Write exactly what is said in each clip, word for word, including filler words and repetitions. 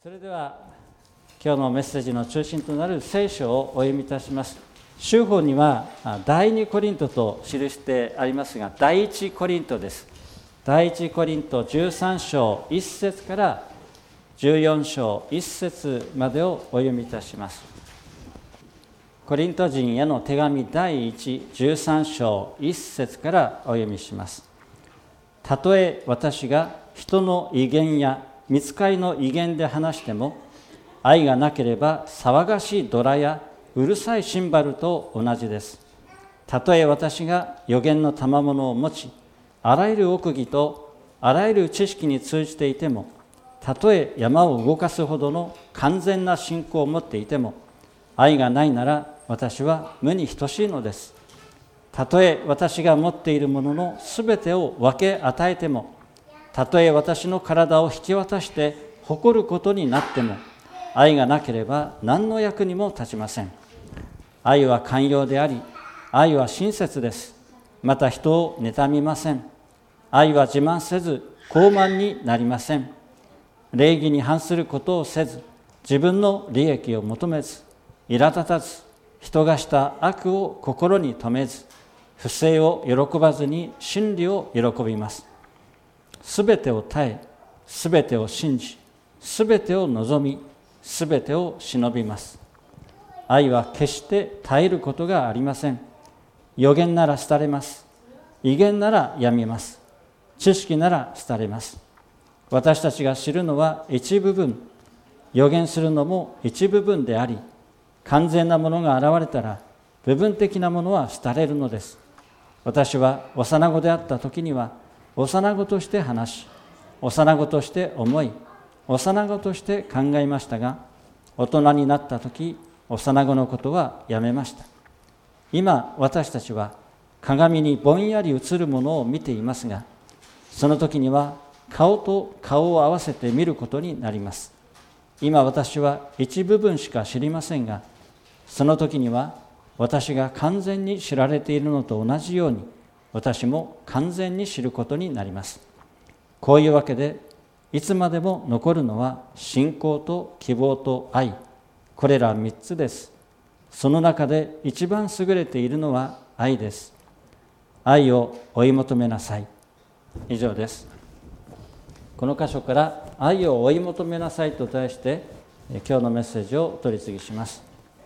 それでは今日のメッセージの中心となる聖書をお読みいたします。州法には第二コリントと記してありますが、第一コリントです。第一コリントじゅうさん章いち節からじゅうよん章いち節までをお読みいたします。コリント人への手紙第一じゅうさん章いち節からお読みします。たとえ私が人の威厳や御使いの威厳で話しても、愛がなければ騒がしいドラやうるさいシンバルと同じです。たとえ私が預言の賜物を持ち、あらゆる奥義とあらゆる知識に通じていても、たとえ山を動かすほどの完全な信仰を持っていても、愛がないなら私は無に等しいのです。たとえ私が持っているもののすべてを分け与えても、たとえ私の体を引き渡して誇ることになっても、愛がなければ何の役にも立ちません。愛は寛容であり、愛は親切です。また人を妬みません。愛は自慢せず傲慢になりません。礼儀に反することをせず、自分の利益を求めず、苛立たず、人がした悪を心に留めず、不正を喜ばずに真理を喜びます。すべてを耐え、すべてを信じ、すべてを望み、すべてを忍びます。愛は決して絶えることがありません。預言なら廃れます。威厳ならやみます。知識なら廃れます。私たちが知るのは一部分、預言するのも一部分であり、完全なものが現れたら部分的なものは廃れるのです。私は幼子であった時には幼子として話し、幼子として思い、幼子として考えましたが、大人になった時、幼子のことはやめました。今私たちは鏡にぼんやり映るものを見ていますが、その時には顔と顔を合わせて見ることになります。今私は一部分しか知りませんが、その時には私が完全に知られているのと同じように、私も完全に知ることになります。こういうわけで、いつまでも残るのは信仰と希望と愛、これら三つです。その中で一番優れているのは愛です。愛を追い求めなさい。以上です。この箇所から愛を追い求めなさいと題して、今日のメッセージを取り次ぎします。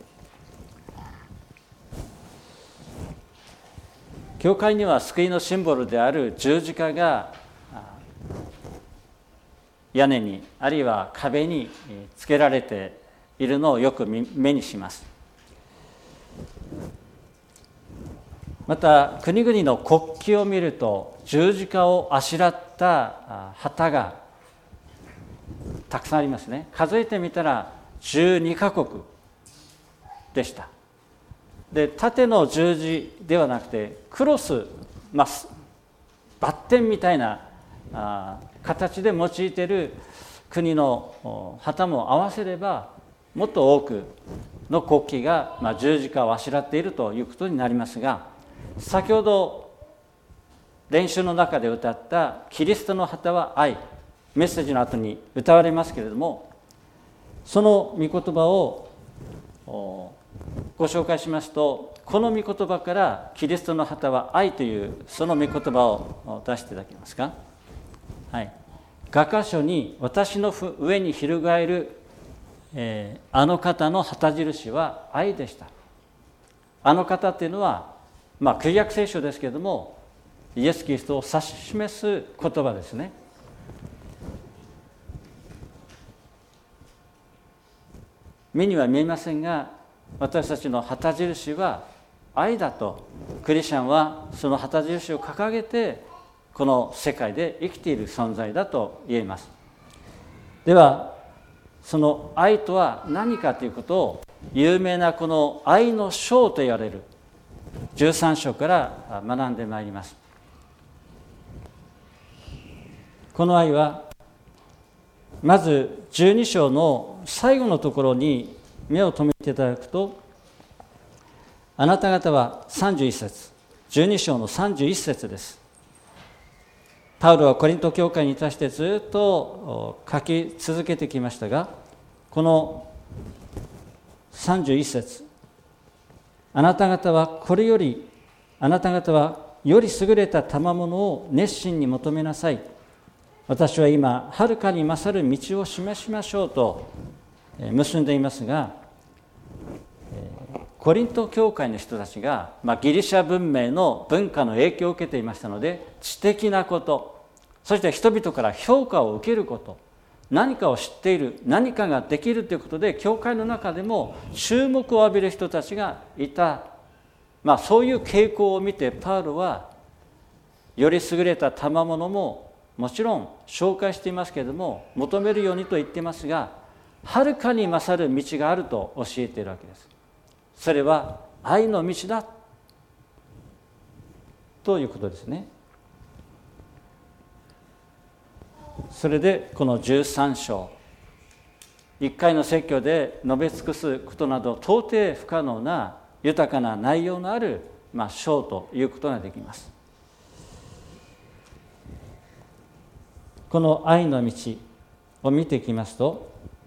教会には救いのシンボルである十字架が屋根にあるいは壁につけられているのをよく目にします。また国々の国旗を見ると十字架をあしらった旗がたくさんありますね。数えてみたらじゅうにカ国でした。で、縦の十字ではなくてクロス、まあ、バッテンみたいなあ形で用いている国の旗も合わせればもっと多くの国旗が、まあ、十字架をあしらっているということになりますが、先ほど練習の中で歌ったキリストの旗は愛、メッセージの後に歌われますけれども、その御言葉をご紹介しますと、この御言葉からキリストの旗は愛というその御言葉を出していただけますか。はい、画家書に私の上に翻る、えー、あの方の旗印は愛でした。あの方っていうのは、まあ、旧約聖書ですけれどもイエス・キリストを指し示す言葉ですね。目には見えませんが、私たちの旗印は愛だとクリスチャンはその旗印を掲げてこの世界で生きている存在だと言えます。ではその愛とは何かということを有名なこの愛の章と言われるじゅうさん章から学んでまいります。この愛はまずじゅうに章の最後のところに目を留めていただくと、あなた方はさんじゅういち節、じゅうに章のさんじゅういち節です。パウロはコリント教会に対してずっと書き続けてきましたが、 このさんじゅういっ節、あなた方はこれよりあなた方はより優れた賜物を熱心に求めなさい。私は今はるかに勝る道を示しましょうと結んでいますが、コリント教会の人たちが、まあ、ギリシャ文明の文化の影響を受けていましたので、知的なこと、そして人々から評価を受けること、何かを知っている、何かができるということで、教会の中でも注目を浴びる人たちがいた、まあ、そういう傾向を見てパウロはより優れた賜物ももちろん紹介していますけれども、求めるようにと言っていますが、はるかに勝る道があると教えているわけです。それは愛の道だということですね。それでこのじゅうさん章、いっかいの説教で述べ尽くすことなど到底不可能な豊かな内容のある、まあ、章ということができます。この愛の道を見ていきますと、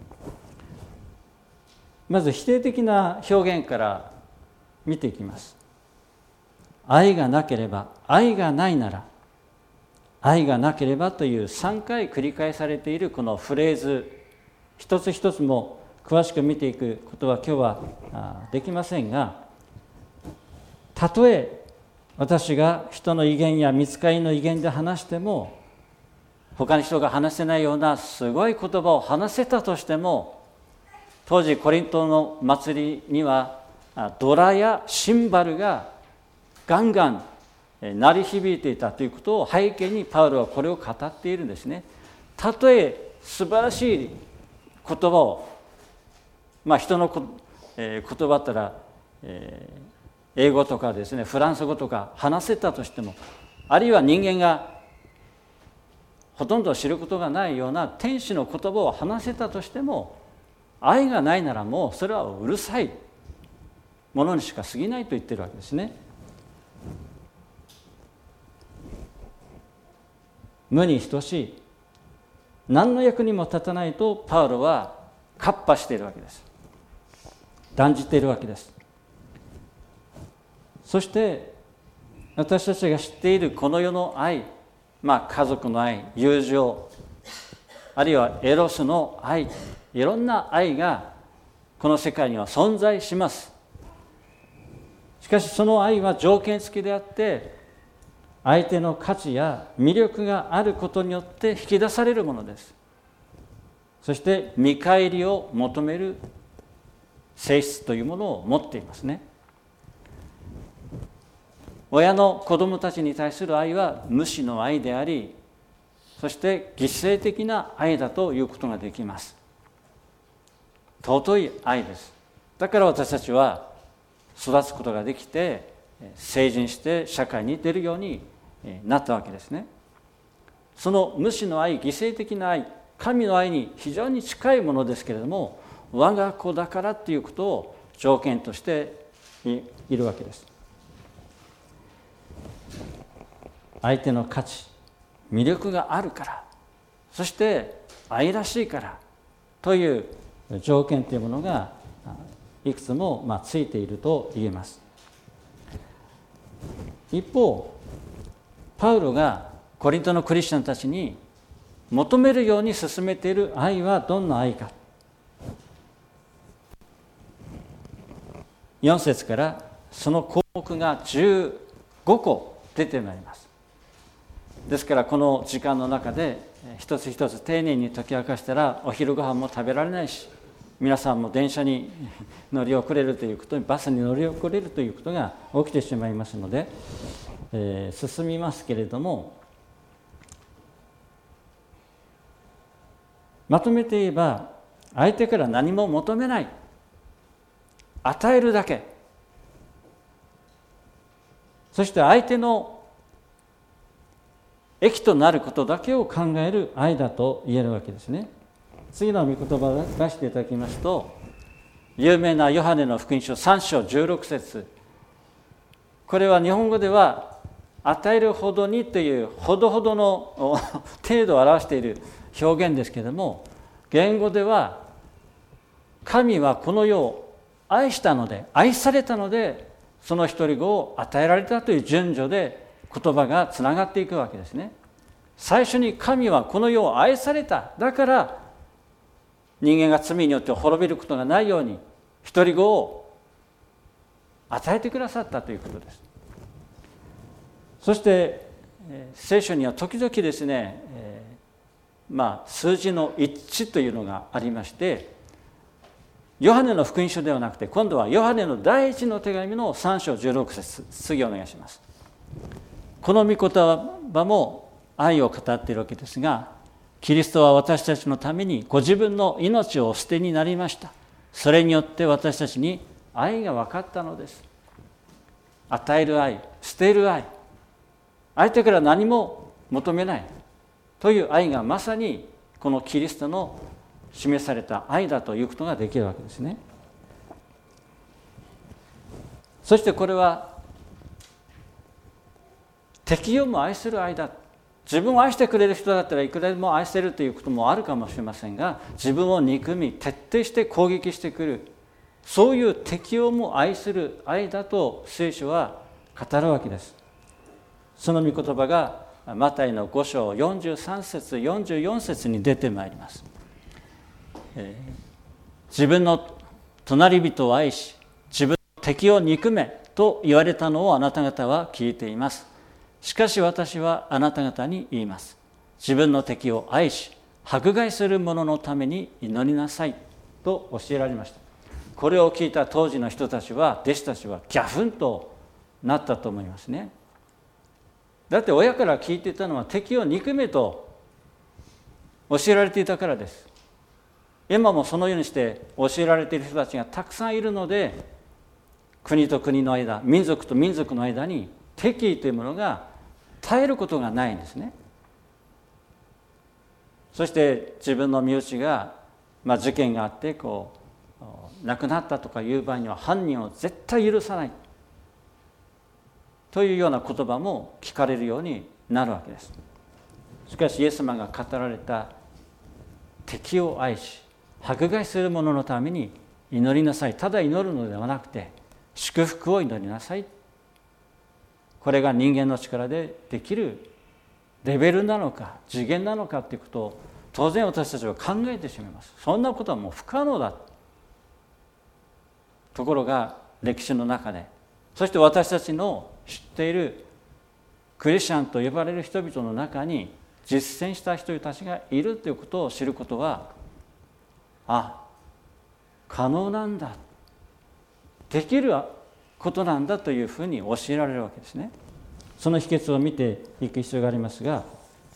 まず否定的な表現から見ていきます。愛がなければ、愛がないなら、愛がなければというさんかい繰り返されているこのフレーズ、一つ一つも詳しく見ていくことは今日はできませんが、たとえ私が人の威厳や御使いの威厳で話しても、他の人が話せないようなすごい言葉を話せたとしても、当時コリントの祭りにはドラやシンバルがガンガン鳴り響いていたということを背景にパウロはこれを語っているんですね。たとえ素晴らしい言葉を、まあ人のこ、えー、言葉だったら、えー、英語とかですね、フランス語とか話せたとしても、あるいは人間がほとんど知ることがないような天使の言葉を話せたとしても、愛がないならもうそれはうるさいものにしか過ぎないと言ってるわけですね。無に等しい、何の役にも立たないとパウロは喝破しているわけです。断じているわけです。そして私たちが知っているこの世の愛、まあ家族の愛、友情、あるいはエロスの愛、いろんな愛がこの世界には存在します。しかしその愛は条件付きであって、相手の価値や魅力があることによって引き出されるものです。そして見返りを求める性質というものを持っていますね。親の子供たちに対する愛は無私の愛であり、そして犠牲的な愛だということができます。尊い愛です。だから私たちは育つことができて、成人して社会に出るようになったわけですね。その無私の愛、犠牲的な愛、神の愛に非常に近いものですけれども、我が子だからということを条件としているわけです。相手の価値、魅力があるから、そして愛らしいからという条件というものがいくつもまあついていると言えます。一方、パウロがコリントのクリスチャンたちに求めるように進めている愛はどんな愛か。よん節からその項目がじゅうごこ出てまいります。ですからこの時間の中で一つ一つ丁寧に解き明かしたらお昼ご飯も食べられないし、皆さんも電車に乗り遅れるということに、バスに乗り遅れるということが起きてしまいますので、えー、進みますけれども、まとめて言えば相手から何も求めない、与えるだけ、そして相手の益となることだけを考える愛だと言えるわけですね。次の御言葉を出していただきますと、有名なヨハネの福音書さん章じゅうろく節、これは日本語では与えるほどにというほどほどの程度を表している表現ですけれども、言語では神はこの世を愛したので、愛されたので、その一人子を与えられたという順序で言葉がつながっていくわけですね。最初に神はこの世を愛された。だから人間が罪によって滅びることがないように一人子を与えてくださったということです。そして聖書には時々ですね、えー、まあ数字の一致というのがありまして、ヨハネの福音書ではなくて、今度はヨハネの第一の手紙のさん章じゅうろく節、次お願いします。この御言葉も愛を語っているわけですが、キリストは私たちのためにご自分の命をお捨てになりました。それによって私たちに愛が分かったのです。与える愛、捨てる愛、相手から何も求めないという愛がまさにこのキリストの示された愛だということができるわけですね。そしてこれは敵をも愛する愛だ。自分を愛してくれる人だったらいくらでも愛せるということもあるかもしれませんが、自分を憎み徹底して攻撃してくる、そういう敵をも愛する愛だと聖書は語るわけです。その御言葉がマタイのご章よんじゅうさん節よんじゅうよん節に出てまいります。えー、自分の隣人を愛し自分の敵を憎めと言われたのをあなた方は聞いています。しかし私はあなた方に言います。自分の敵を愛し迫害する者のために祈りなさいと教えられました。これを聞いた当時の人たちは、弟子たちはギャフンとなったと思いますね。だって親から聞いていたのは敵を憎めと教えられていたからです。今もそのようにして教えられている人たちがたくさんいるので、国と国の間、民族と民族の間に敵意というものが絶えることがないんですね。そして自分の身内が、まあ、事件があってこう亡くなったとかいう場合には犯人を絶対許さないというような言葉も聞かれるようになるわけです。しかしイエス様が語られた敵を愛し迫害する者のために祈りなさい、ただ祈るのではなくて祝福を祈りなさい、これが人間の力でできるレベルなのか次元なのかということを当然私たちは考えてしまいます。そんなことはもう不可能だ。ところが歴史の中で、そして私たちの知っているクリスチャンと呼ばれる人々の中に実践した人たちがいるということを知ることは、あ、可能なんだ、できることなんだというふうに教えられるわけですね。その秘訣を見ていく必要がありますが、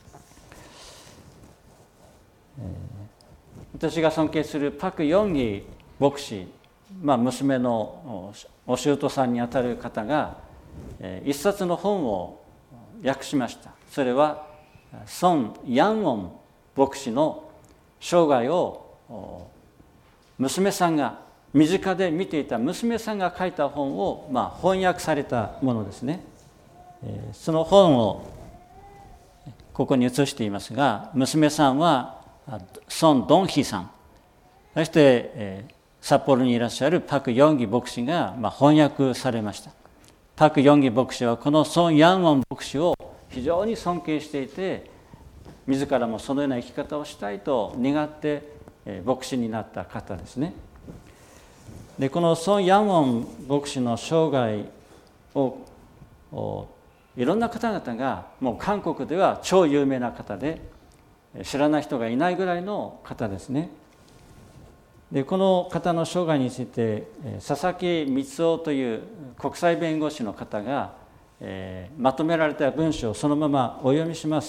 えー、私が尊敬するパク・ヨンギ牧師、まあ、娘のお舅さんにあたる方が、えー、一冊の本を訳しました。それはソン・ヤンウォン牧師の生涯を娘さんが身近で見ていた娘さんが書いた本を、まあ、翻訳されたものですね。その本をここに写していますが、娘さんはソン・ドンヒさん、そして札幌にいらっしゃるパク・ヨンギ牧師が、まあ、翻訳されました。パク・ヨンギ牧師はこのソン・ヤンウォン牧師を非常に尊敬していて、自らもそのような生き方をしたいと願って牧師になった方ですね。でこのソン・ヤンウォン牧師の生涯をいろんな方々が、もう韓国では超有名な方で知らない人がいないぐらいの方ですね。でこの方の生涯について佐々木光雄という国際弁護士の方が、えー、まとめられた文章をそのままお読みします。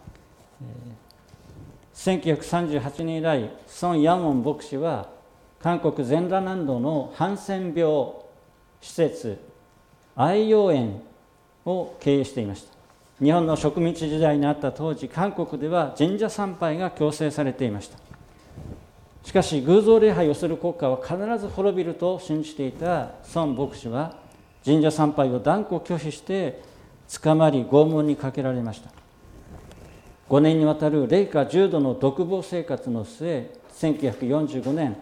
せんきゅうひゃくさんじゅうはちねん以来、ソン・ヤンウォン牧師は韓国全羅南道のハンセン病施設愛養園を経営していました。日本の植民地時代にあった当時、韓国では神社参拝が強制されていました。しかし偶像礼拝をする国家は必ず滅びると信じていたソン牧師は神社参拝を断固拒否して捕まり拷問にかけられました。ごねんにわたる零下じゅうどの独房生活の末、せんきゅうひゃくよんじゅうごねん、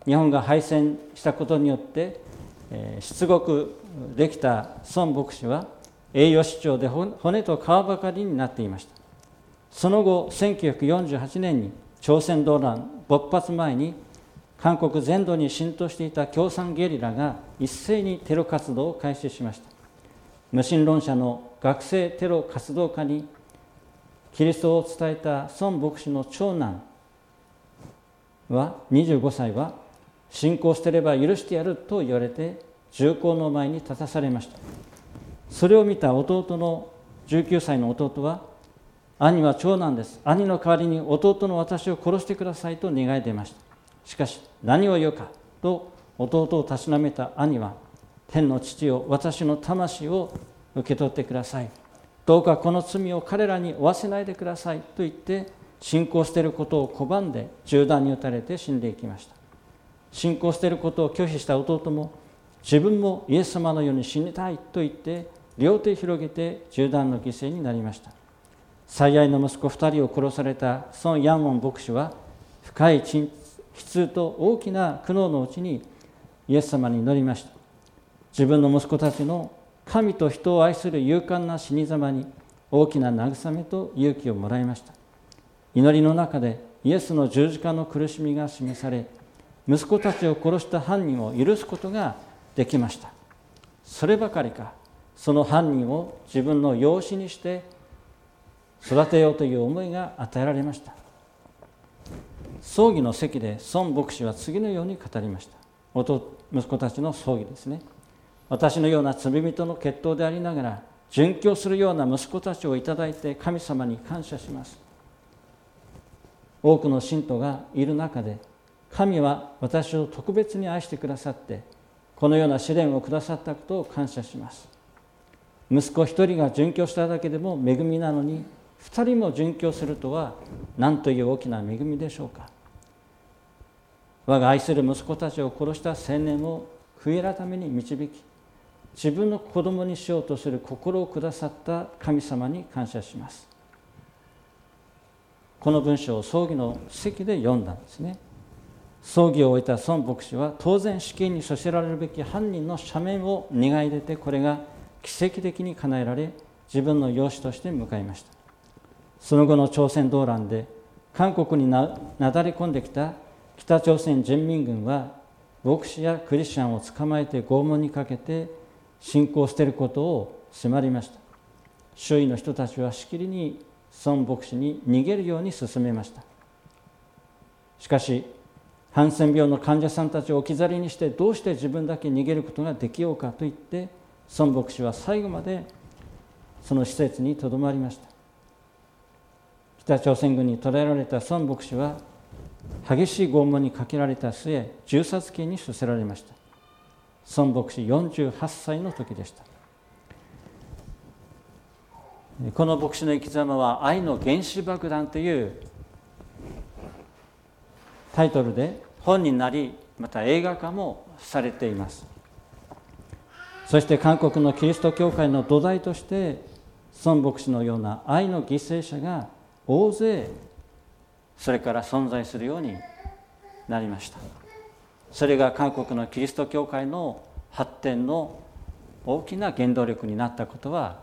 日本が敗戦したことによって、えー、出国できた孫牧師は栄養失調で骨と皮ばかりになっていました。その後せんきゅうひゃくよんじゅうはちねんに朝鮮動乱勃発前に韓国全土に浸透していた共産ゲリラが一斉にテロ活動を開始しました。無神論者の学生テロ活動家にキリストを伝えた孫牧師の長男はにじゅうごさいは信仰していれば許してやると言われて銃口の前に立たされました。それを見た弟のじゅうきゅうさいの弟は、兄は長男です、兄の代わりに弟の私を殺してくださいと願い出ました。しかし何を言うかと弟をたしなめた兄は、天の父よ、私の魂を受け取ってください、どうかこの罪を彼らに負わせないでくださいと言って信仰していることを拒んで銃弾に撃たれて死んでいきました。信仰していることを拒否した弟も、自分もイエス様のように死にたいと言って両手を広げて銃弾の犠牲になりました。最愛の息子ふたりを殺された孫ヤンウォン牧師は、深い悲痛と大きな苦悩のうちにイエス様に祈りました。自分の息子たちの神と人を愛する勇敢な死に様に大きな慰めと勇気をもらいました。祈りの中でイエスの十字架の苦しみが示され、息子たちを殺した犯人を許すことができました。そればかりか、その犯人を自分の養子にして育てようという思いが与えられました。葬儀の席で孫牧師は次のように語りました。息子たちの葬儀ですね。私のような罪人の血統でありながら、殉教するような息子たちをいただいて神様に感謝します。多くの信徒がいる中で、神は私を特別に愛してくださって、このような試練をくださったことを感謝します。息子一人が殉教しただけでも恵みなのに、二人も殉教するとは何という大きな恵みでしょうか。我が愛する息子たちを殺した青年を悔い改めに導き、自分の子供にしようとする心をくださった神様に感謝します。この文章を葬儀の席で読んだんですね。葬儀を終えた孫牧師は、当然死刑に処せられるべき犯人の赦免を願い出て、これが奇跡的に叶えられ、自分の養子として迎えました。その後の朝鮮動乱で韓国に な, なだれ込んできた北朝鮮人民軍は、牧師やクリスチャンを捕まえて拷問にかけて信仰していることを迫りました。周囲の人たちはしきりに孫牧師に逃げるように勧めました。しかしハンセン病の患者さんたちを置き去りにして、どうして自分だけ逃げることができようかと言って、孫牧師は最後までその施設にとどまりました。北朝鮮軍に捕らえられた孫牧師は、激しい拷問にかけられた末、銃殺刑に処せられました。孫牧師よんじゅうはっさいの時でした。この牧師の生き様は、愛の原子爆弾というタイトルで本になり、また映画化もされています。そして韓国のキリスト教会の土台として、孫牧師のような愛の犠牲者が大勢それから存在するようになりました。それが韓国のキリスト教会の発展の大きな原動力になったことは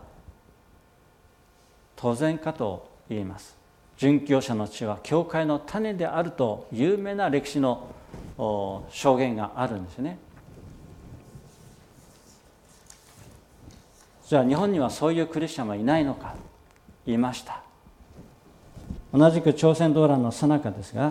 当然かと言えます。殉教者の地は教会の種であると有名な歴史の証言があるんですね。じゃあ日本にはそういうクリスチャンはいないのか。いました。同じく朝鮮動乱の最中ですが、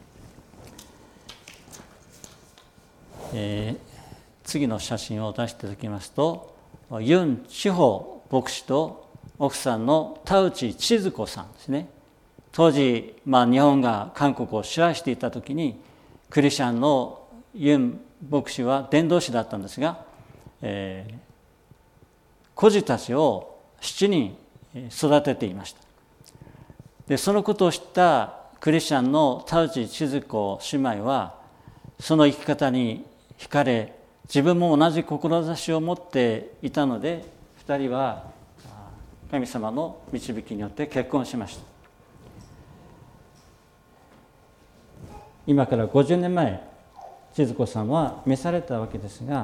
えー、次の写真を出していただきますと、ユン・チホ牧師と奥さんの田内千鶴子さんですね。当時、まあ、日本が韓国を支配していた時に、クリスチャンのユン牧師は伝道師だったんですが、えー、孤児たちをしちにん育てていました。でそのことを知ったクリスチャンの田内千鶴子姉妹は、その生き方に惹かれ、自分も同じ志を持っていたので、ふたりは神様の導きによって結婚しました。今からごじゅうねんまえ、 千鶴子さんは召されたわけですが、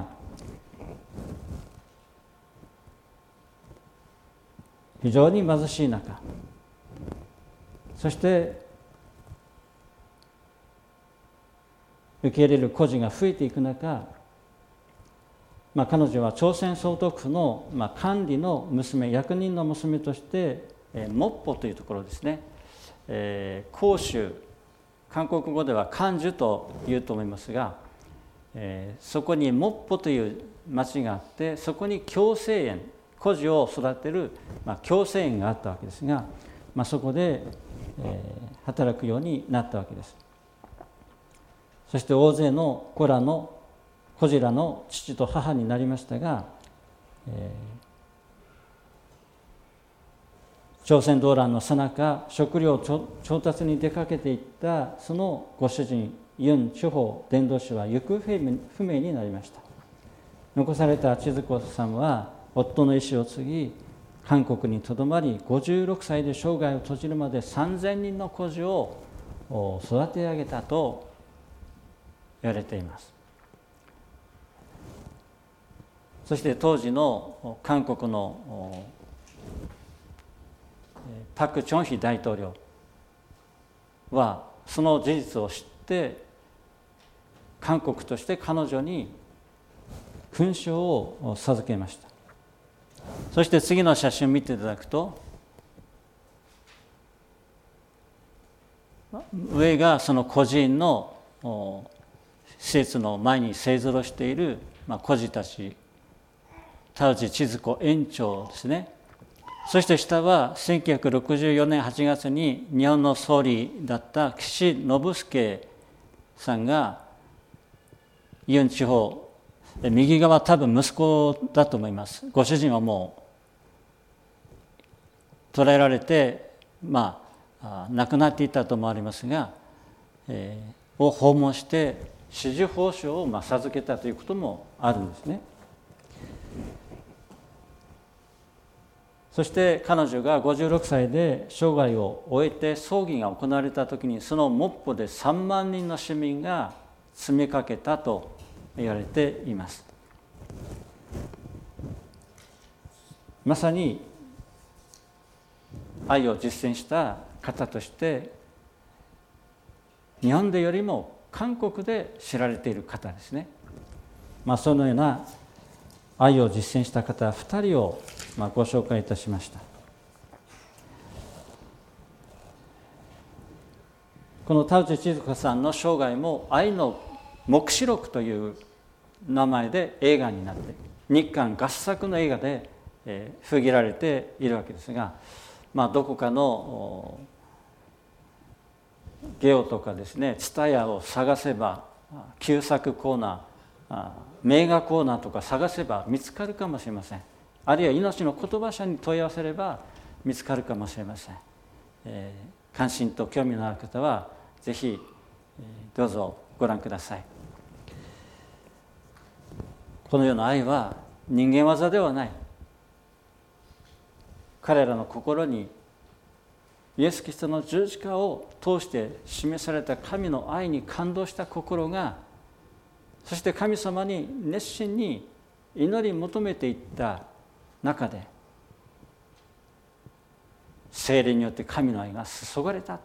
非常に貧しい中、そして受け入れる孤児が増えていく中、まあ、彼女は朝鮮総督府の、まあ、管理の娘、役人の娘として、えー、モッポというところですね、えー、広州、韓国語では漢樹というと思いますが、えー、そこにモッポという町があって、そこに共生園、孤児を育てる、まあ、共生園があったわけですが、まあ、そこで、えー、働くようになったわけです。そして大勢の子らの孤児らの父と母になりましたが、えー、朝鮮動乱の最中、食料調達に出かけていったそのご主人ユン・チュホ伝道師は行方不明になりました。残された千鶴子さんは夫の意思を継ぎ、韓国にとどまり、ごじゅうろくさいで生涯を閉じるまでさんぜんにんの孤児を育て上げたと言われています。そして当時の韓国のパク・チョンヒ大統領はその事実を知って、韓国として彼女に勲章を授けました。そして次の写真を見ていただくと、上がその孤児院の施設の前に勢ぞろしている孤児たち、田内千鶴子園長ですね。そして下はせんきゅうひゃくろくじゅうよねんはちがつに日本の総理だった岸信介さんがユン地方、右側多分息子だと思います。ご主人はもう捕らえられて、まあ亡くなっていたと思われますが、えー、を訪問して紫綬褒章をまあ授けたということもあるんですね。そして彼女がごじゅうろくさいで生涯を終えて葬儀が行われた時に、そのモッポでさんまんにんの市民が詰めかけたと言われています。まさに愛を実践した方として、日本でよりも韓国で知られている方ですね。まあ、そのような愛を実践した方ふたりをまあご紹介いたしました。この田内千鶴子さんの生涯も愛の黙示録という名前で映画になって、日韓合作の映画で封切られているわけですが、まあ、どこかのゲオとかですね、ツタヤを探せば、旧作コーナー、名画コーナーとか探せば見つかるかもしれません。あるいは命の言葉社に問い合わせれば見つかるかもしれません。えー、関心と興味のある方はぜひ、えー、どうぞご覧ください。このような愛は人間技ではない。彼らの心にイエス・キリストの十字架を通して示された神の愛に感動した心が、そして神様に熱心に祈り求めていった中で、聖霊によって神の愛が注がれた。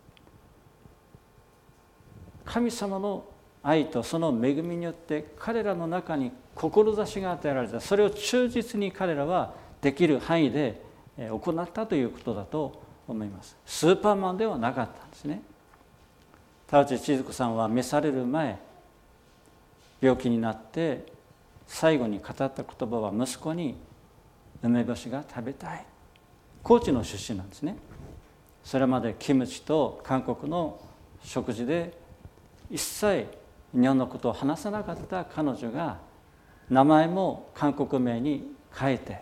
神様の愛とその恵みによって彼らの中に志が与えられた。それを忠実に彼らはできる範囲で行ったということだと思います。スーパーマンではなかったんですね。田内千鶴子さんは召される前、病気になって最後に語った言葉は、息子に梅干しが食べたい。高知の出身なんですね。それまでキムチと韓国の食事で一切日本のことを話さなかった彼女が、名前も韓国名に変えて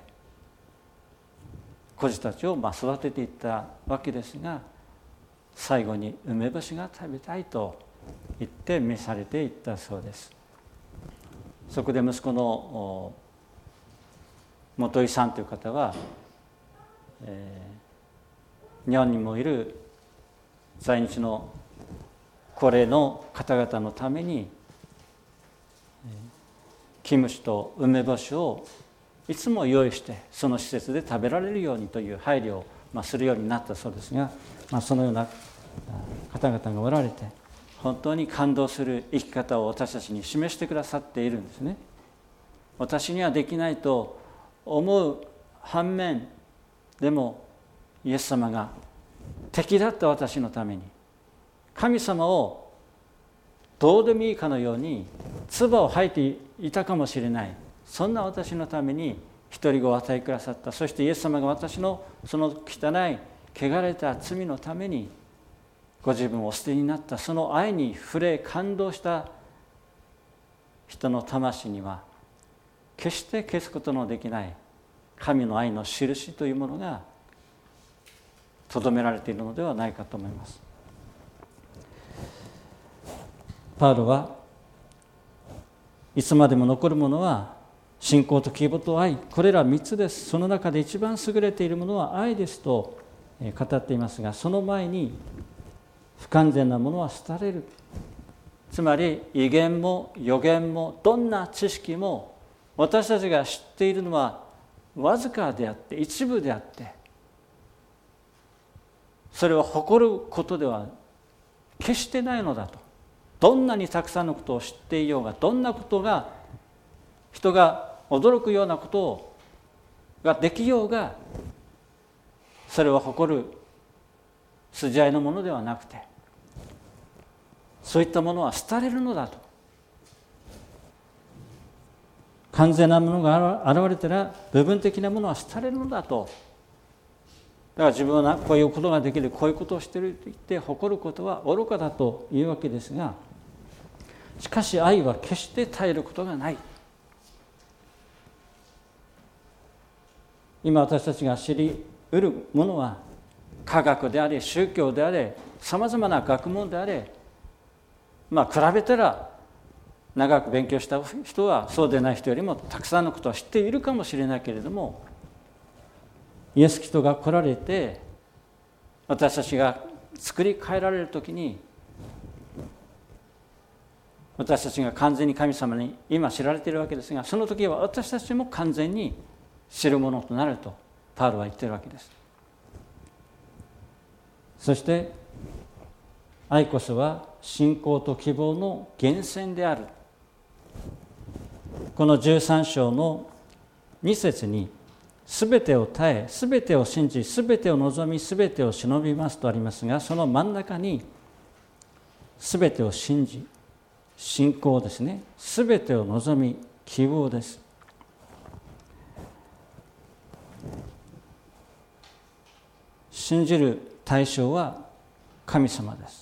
孤児たちをまあ育てていったわけですが、最後に梅干しが食べたいと言って召されていったそうです。そこで息子の元井さんという方は、えー、日本にもいる在日の高齢の方々のためにキムチと梅干しをいつも用意してその施設で食べられるようにという配慮をまあするようになったそうですが、まあ、そのような方々がおられて本当に感動する生き方を私たちに示してくださっているんですね。私にはできないと思う反面でもイエス様が敵だった私のために神様をどうでもいいかのように唾を吐いていたかもしれない、そんな私のために独り子を与えくださった。そしてイエス様が私のその汚い汚れた罪のためにご自分をお捨てになった。その愛に触れ感動した人の魂には決して消すことのできない神の愛の印というものが留められているのではないかと思います。パウロはいつまでも残るものは信仰と希望と愛、これらみっつです。その中で一番優れているものは愛ですと語っていますが、その前に不完全なものは廃れる。つまり異言も予言もどんな知識も私たちが知っているのはわずかであって一部であって、それを誇ることでは決してないのだと。どんなにたくさんのことを知っていようが、どんなことが人が驚くようなことができようが、それを誇る筋合いのものではなくて、そういったものは廃れるのだと。完全なものが現れたら部分的なものは廃れるのだと。だから自分はこういうことができる、こういうことをしていると言って誇ることは愚かだというわけですが、しかし愛は決して絶えることがない。今私たちが知り得るものは科学であれ、宗教であれ、さまざまな学問であれ、まあ比べたら長く勉強した人はそうでない人よりもたくさんのことを知っているかもしれないけれども、イエス・キリストが来られて私たちが作り変えられるときに、私たちが完全に神様に今知られているわけですが、その時は私たちも完全に知るものとなるとパウロは言っているわけです。そして愛こそは信仰と希望の源泉である。このじゅうさん章のに節にすべてを耐え、すべてを信じ、すべてを望み、すべてを忍びますとありますが、その真ん中にすべてを信じ、信仰ですね、すべてを望み、希望です。信じる対象は神様です。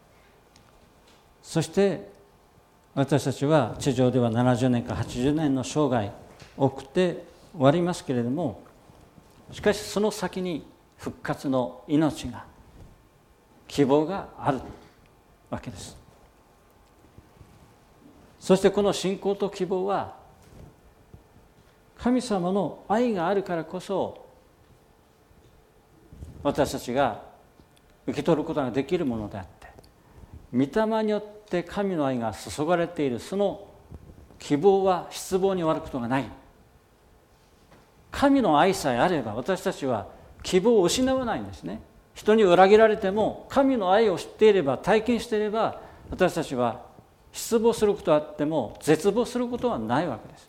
そして私たちは地上ではななじゅうねんかはちじゅうねんの生涯を送って終わりますけれども、しかしその先に復活の命が、希望があるわけです。そしてこの信仰と希望は神様の愛があるからこそ私たちが受け取ることができるものであって、御霊によって神の愛が注がれているその希望は失望に終わることがない。神の愛さえあれば私たちは希望を失わないんですね。人に裏切られても神の愛を知っていれば、体験していれば、私たちは失望することはあっても絶望することはないわけです。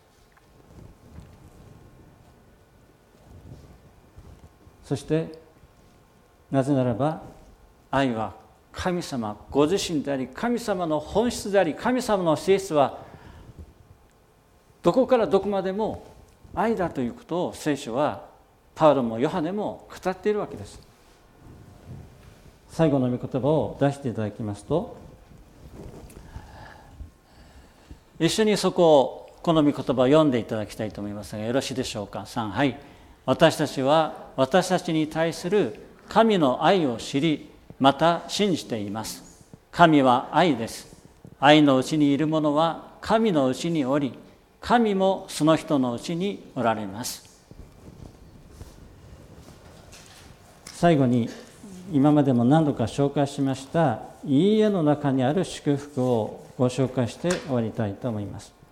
そしてなぜならば愛は神様ご自身であり、神様の本質であり、神様の性質はどこからどこまでも愛だということを聖書はパウロもヨハネも語っているわけです。最後の御言葉を出していただきますと、一緒にそこをこの御言葉を読んでいただきたいと思いますが、よろしいでしょうか。さん、はい。私たちは私たちに対する神の愛を知り、また信じています。神は愛です。愛のうちにいる者は神のうちにおり、神もその人のうちにおられます。最後に今までも何度か紹介しましたいいえの中にある祝福をご紹介して終わりたいと思います。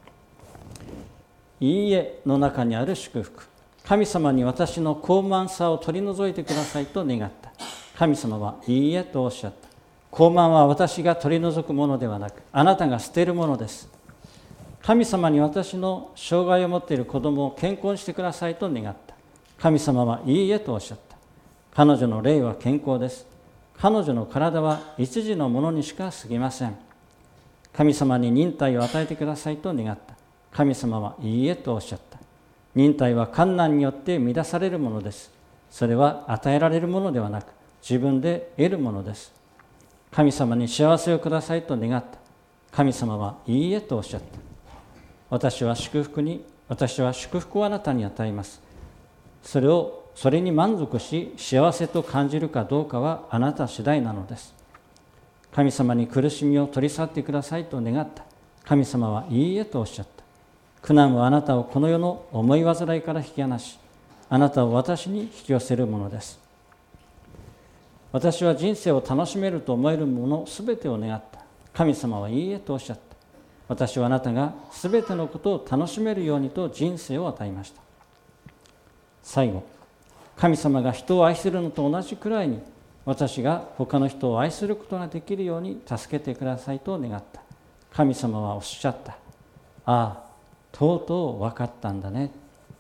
いいえの中にある祝福。神様に私の高慢さを取り除いてくださいと願った。神様はいいえとおっしゃった。高慢は私が取り除くものではなく、あなたが捨てるものです。神様に私の障害を持っている子供を健康にしてくださいと願った。神様はいいえとおっしゃった。彼女の霊は健康です。彼女の体は一時のものにしか過ぎません。神様に忍耐を与えてくださいと願った。神様はいいえとおっしゃった。忍耐は困難によって乱されるものです。それは与えられるものではなく、自分で得るものです。神様に幸せをくださいと願った。神様はいいえとおっしゃった。私は祝福に、私は祝福をあなたに与えます。それを、それに満足し幸せと感じるかどうかはあなた次第なのです。神様に苦しみを取り去ってくださいと願った。神様はいいえとおっしゃった。苦難はあなたをこの世の思い煩いから引き離し、あなたを私に引き寄せるものです。私は人生を楽しめると思えるものすべてを願った。神様はいいえとおっしゃった。私はあなたがすべてのことを楽しめるようにと人生を与えました。最後、神様が人を愛するのと同じくらいに、私が他の人を愛することができるように助けてくださいと願った。神様はおっしゃった。ああ、とうとう分かったんだね。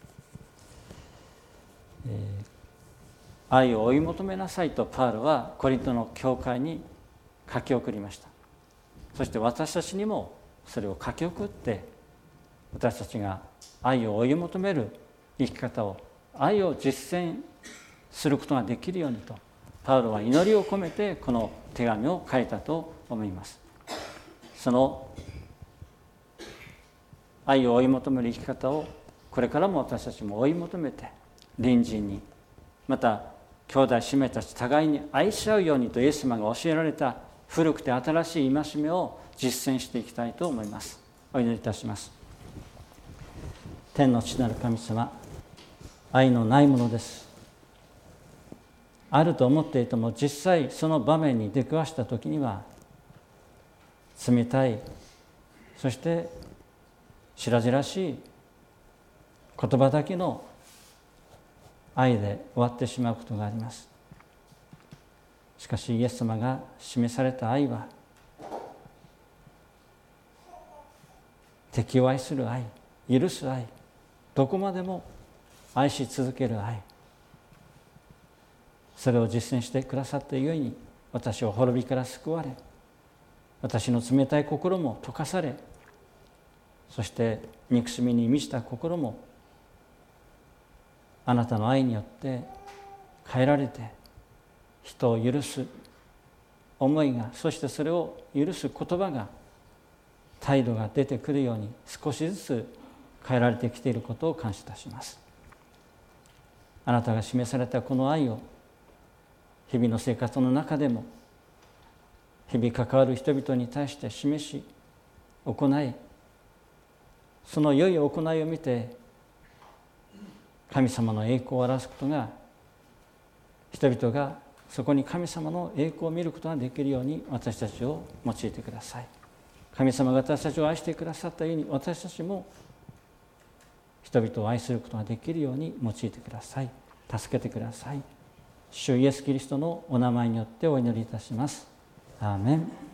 えー愛を追い求めなさいとパウロはコリントの教会に書き送りました。そして私たちにもそれを書き送って、私たちが愛を追い求める生き方を、愛を実践することができるようにと、パウロは祈りを込めてこの手紙を書いたと思います。その愛を追い求める生き方をこれからも私たちも追い求めて、隣人に、また兄弟姉妹たち互いに愛し合うようにとイエス様が教えられた古くて新しい戒めを実践していきたいと思います。お祈りいたします。天の父なる神様、愛のないものです。あると思っていても、実際その場面に出くわした時には冷たい、そして白々しい言葉だけの愛で終わってしまうことがあります。しかしイエス様が示された愛は、敵を愛する愛、許す愛、どこまでも愛し続ける愛、それを実践してくださっているように、私は滅びから救われ、私の冷たい心も溶かされ、そして憎しみに満ちた心もあなたの愛によって変えられて、人を許す思いが、そしてそれを許す言葉が、態度が出てくるように少しずつ変えられてきていることを感謝いたします。あなたが示されたこの愛を日々の生活の中でも、日々関わる人々に対して示し行い、その良い行いを見て神様の栄光を表すことが、人々がそこに神様の栄光を見ることができるように私たちを用いてください。神様が私たちを愛してくださったように、私たちも人々を愛することができるように用いてください。助けてください。主イエスキリストのお名前によってお祈りいたします。アーメン。